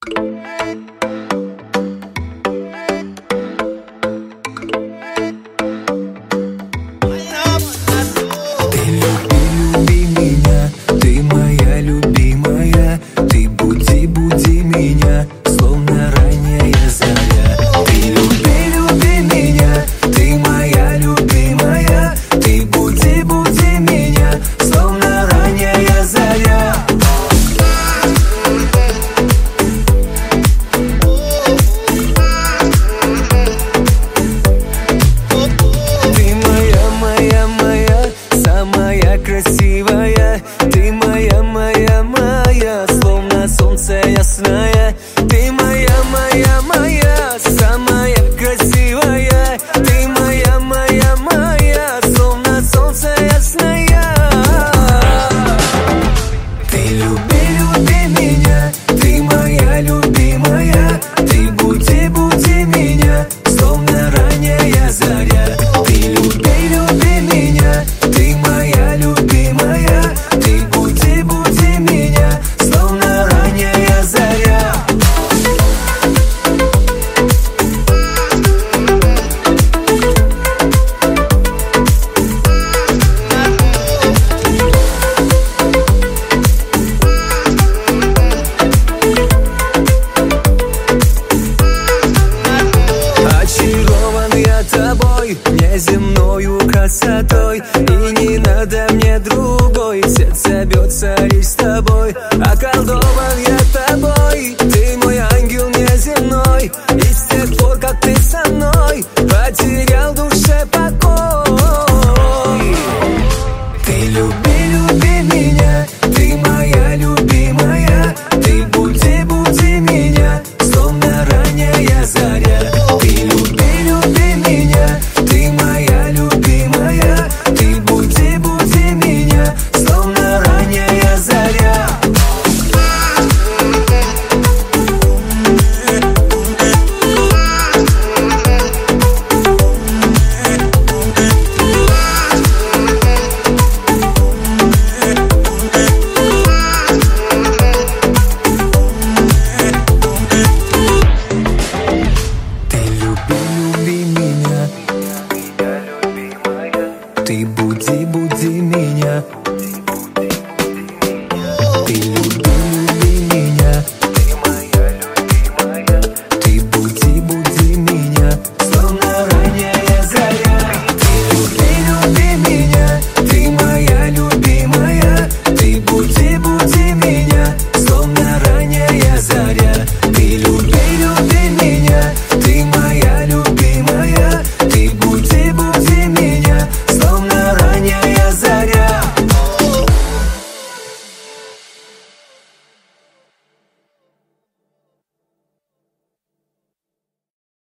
Красивая, ты моя, моя, моя, словно солнце ясное. Ты моя, моя, моя, самая красивая. Ты моя, моя, моя, словно солнце ясное. Ты люби, люби меня, ты моя любимая. Ты буди, буди меня, словно ранняя заря. Ты люби, люби меня, ты моя любимая. Ты буди, буди меня, словно ранняя заря. Очарован я тобой, неземною красотой, и не надо мне другой. Сердце бьется лишь с тобой, околдован я тобой. Ты мой ангел неземной, и с тех пор, как ты со мной, потерял душу.